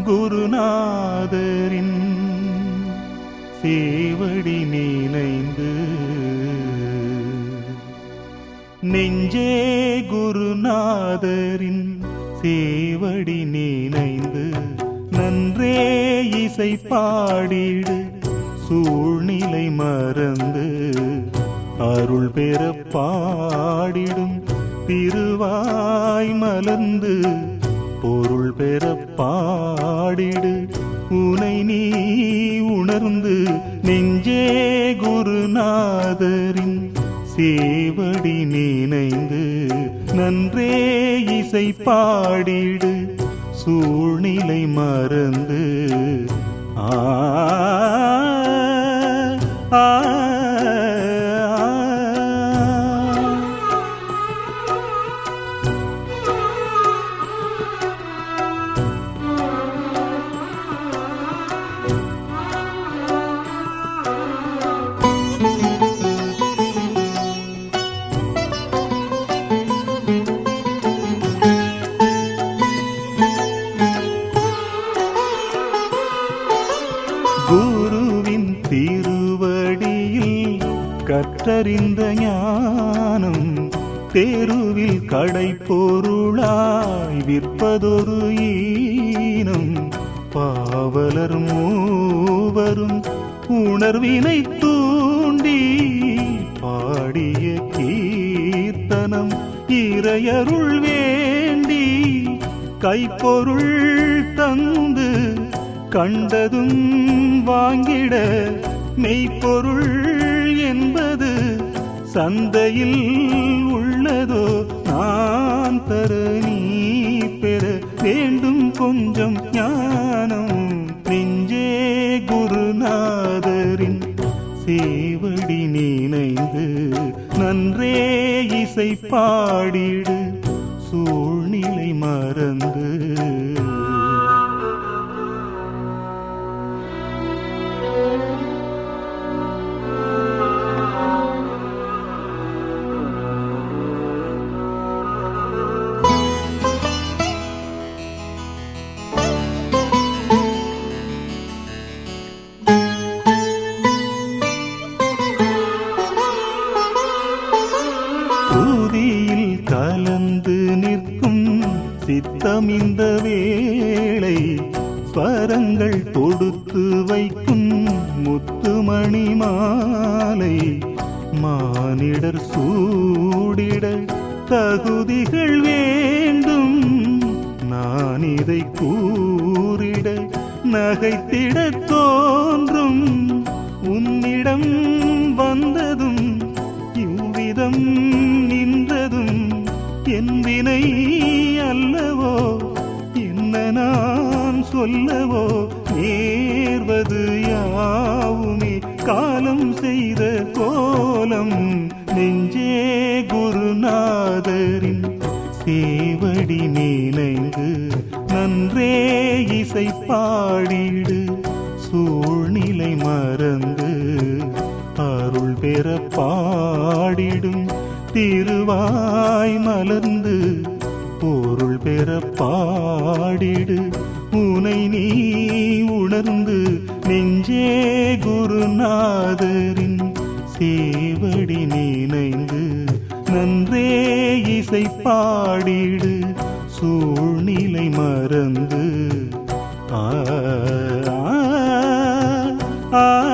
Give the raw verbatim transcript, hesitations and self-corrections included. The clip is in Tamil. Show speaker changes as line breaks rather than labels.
குருநாதரின் சேவடி நினைந்து நெஞ்சே குருநாதரின் சேவடி நினைந்து நன்றே இசை பாடிடு சூழ்நிலை மறந்து அருள் பெற பாடிடும் திருவாய் மலர்ந்து பொருள் பெற பாடிடு உனை நீ உணர்ந்து நெஞ்சே குருநாதரின் சேவடி நினைந்து நன்றே இசை பாடிடு சூழ்நிலை மறந்து ஆ ஆ குருவின் திருவடியில் கற்றறிந்த ஞானம் தெருவில் கடை பொருளாய் விற்பதொரு ஈனம் பாவலர் மூவரும் உணர்வினை தூண்டி பாடிய கீர்த்தனம் இறையருள் வேண்டி கைப்பொருள் தந்து கண்டதும் வாங்கிட மெய்ப்பொருள் என்பது சந்தையில் உள்ளதோ நான் தர நீ பெற வேண்டும் கொஞ்சம் ஞானம் நெஞ்சே குருநாதரின் சேவடி நினைந்து நன்றே இசை பாடிடு சூழ்நிலை மறந்து கலந்து நிற்கும் சித்தம் இந்த வேளை ஸ்வரங்கள் தொடுத்து வைக்கும் முத்துமணி மாலை மானிடர் சூடிட தகுதிகள் வேண்டும் நான் இதை கூறிட நகைத்திட தோன்றும் உன்னிடம் வந்ததும் இவ்விதம் நின்றதும் என் வினை அல்லவோ என்ன நான் சொல்லவோ நேர்வது யாவுமே காலம் செய்த கோலம் நெஞ்சே குருநாதரின் சேவடி நினைந்து நன்றே இசை பாடிடு சூழ்நிலை மறந்து அருள் பெற பாடிடும் திருவாய் மலர்ந்து பொருள் பெற பாடிடு உனை நீ உணர்ந்து நெஞ்சே குருநாதரின் சேவடி நினைந்து நன்றே இசை பாடிடு சூழ்நிலை மறந்து ஆ ஆ